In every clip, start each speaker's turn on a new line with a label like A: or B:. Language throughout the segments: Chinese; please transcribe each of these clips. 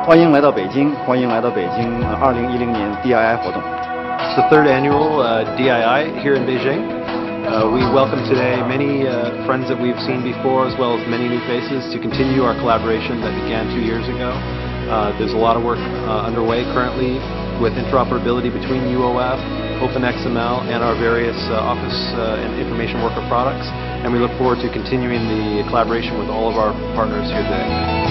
A: 欢迎来到北京，欢迎来到北京2010年 DII 活动。
B: It's the third annual DII here in Beijing. We welcome today many friends that we've seen before, as well as many new faces, to continue our collaboration that began 2 years ago. There's a lot of work underway currently with interoperability between UOF, OpenXML, and our various Office and information worker products. And we look forward to continuing the collaboration with all of our partners here today.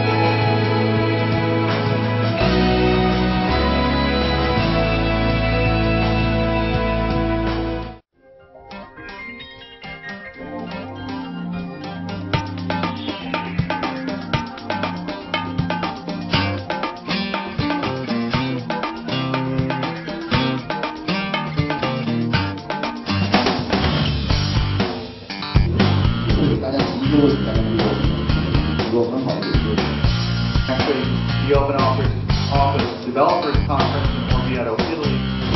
C: 大家集中大家能够很好的合作。
D: Actually, the Open Office Developers Conference in Orvieto, Italy.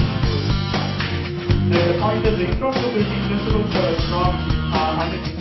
D: The point is the interoperability principles are strong underneath.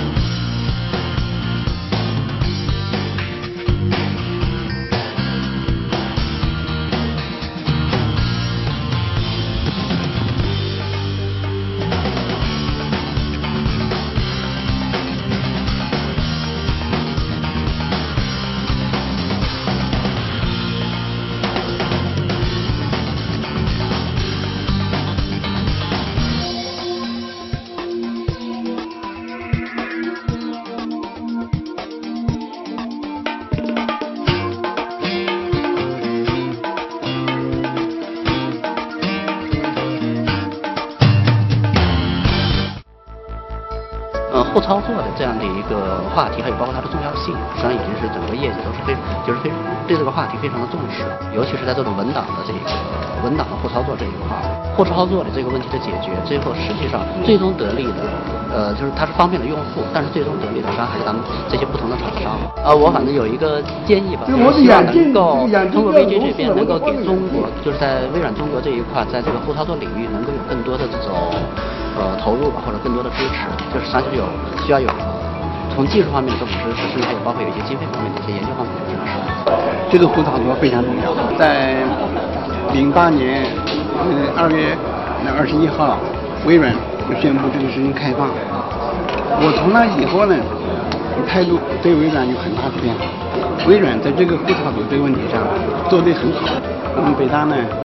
E: 后操作的这样的一个话题，还有包括它的重要性，实际上已经是整个业界都是对这个话题非常的重视，尤其是在这种文档的后操作这一块，后操作的这个问题的解决，最后实际上最终得利的，就是它是方便了用户，但是最终得利的实际上还是咱们这些不同的厂商。我反正有一个建议吧，就是希望能够通过 VG 这边能够给中国，就是在微软中国这一块，在这个后操作领域能够有更多的这种投入吧，或者更多的支持，就是实际上就是需要有从技术方面的支持，甚至还有包括有一些经费方面的一些研究方面的支持。
C: 这个后操作非常重要。在08年2月21号，微软就宣布这个事情开放。我从那以后呢，态度对微软有很大的变化。微软在这个后操作这个问题上做得很好。我们北大呢